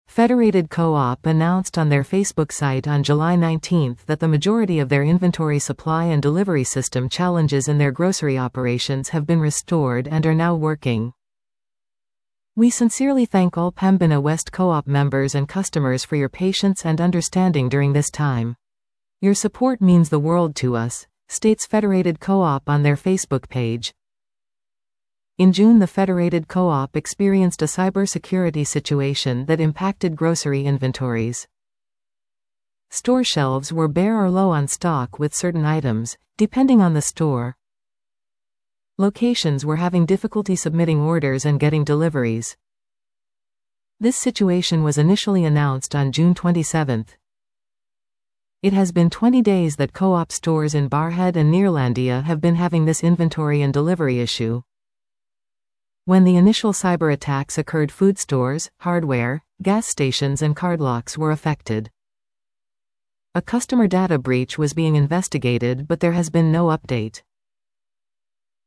Federated Co-op announced on their Facebook site on July 19 that the majority of their inventory supply and delivery system challenges in their grocery operations have been restored and are now working. We sincerely thank all Pembina West Co-op members and customers for your patience and understanding during this time. Your support means the world to us, states Federated Co-op on their Facebook page. In June, the Federated Co-op experienced a cybersecurity situation that impacted grocery inventories. Store shelves were bare or low on stock with certain items, depending on the store. Locations were having difficulty submitting orders and getting deliveries. This situation was initially announced on June 27. It has been 20 days that Co-op stores in Barrhead and Nearlandia have been having this inventory and delivery issue. When the initial cyber attacks occurred, food stores, hardware, gas stations and cardlocks were affected. A customer data breach was being investigated, but there has been no update.